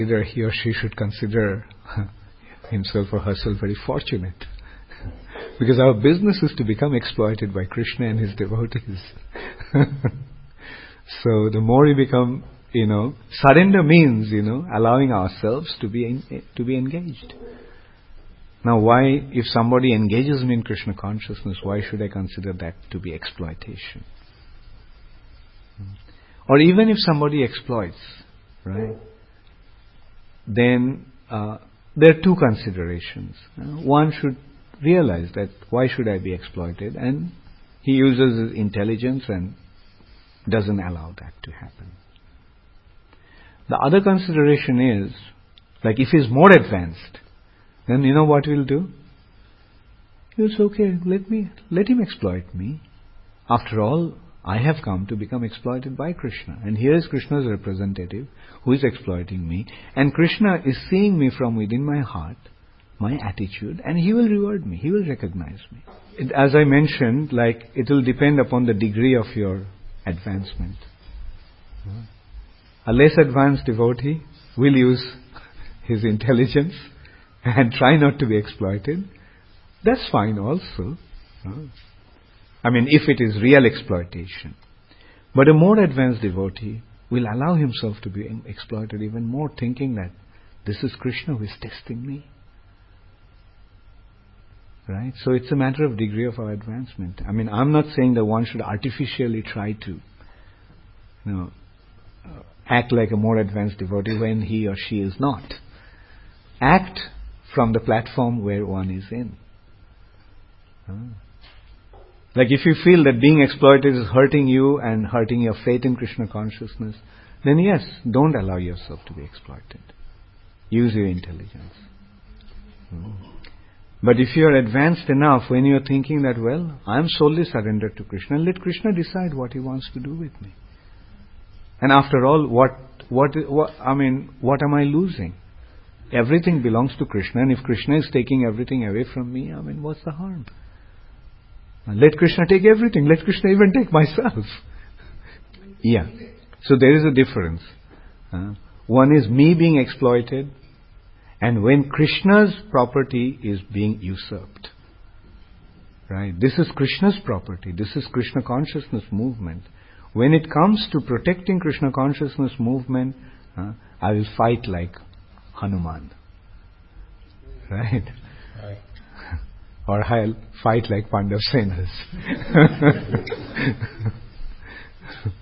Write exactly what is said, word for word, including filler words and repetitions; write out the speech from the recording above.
either he or she should consider himself or herself very fortunate. Because our business is to become exploited by Krishna and his devotees. So the more we become, you know, surrender means, you know, allowing ourselves to be in, to be engaged. Now why, if somebody engages me in Krishna consciousness, why should I consider that to be exploitation? Or even if somebody exploits, right, then uh, there are two considerations. Uh, one should realize that why should I be exploited, and he uses his intelligence and doesn't allow that to happen. The other consideration is, like if he's more advanced, then you know what we'll do? It's okay, let me, let him exploit me. After all, I have come to become exploited by Krishna. And here is Krishna's representative who is exploiting me. And Krishna is seeing me from within my heart, my attitude, and he will reward me. He will recognize me. It, as I mentioned, like it will depend upon the degree of your advancement. A less advanced devotee will use his intelligence and try not to be exploited. That's fine also. I mean, if it is real exploitation. But a more advanced devotee will allow himself to be exploited even more, thinking that this is Krishna who is testing me. Right? So it's a matter of degree of our advancement. I mean, I'm not saying that one should artificially try to, you know, uh, act like a more advanced devotee when he or she is not. Act from the platform where one is in. Uh. Like if you feel that being exploited is hurting you and hurting your faith in Krishna consciousness, then yes, don't allow yourself to be exploited. Use your intelligence. Mm. But if you are advanced enough, when you are thinking that, well, I am solely surrendered to Krishna, let Krishna decide what he wants to do with me. And after all, what, what, what, I mean, what am I losing? Everything belongs to Krishna, and if Krishna is taking everything away from me, I mean, what's the harm? Let Krishna take everything. Let Krishna even take myself. Yeah. So there is a difference. Uh, one is me being exploited, and when Krishna's property is being usurped. Right? This is Krishna's property. This is Krishna consciousness movement. When it comes to protecting Krishna consciousness movement, uh, I will fight like Hanuman. Right? Right. Or I'll fight like Pandav Senas.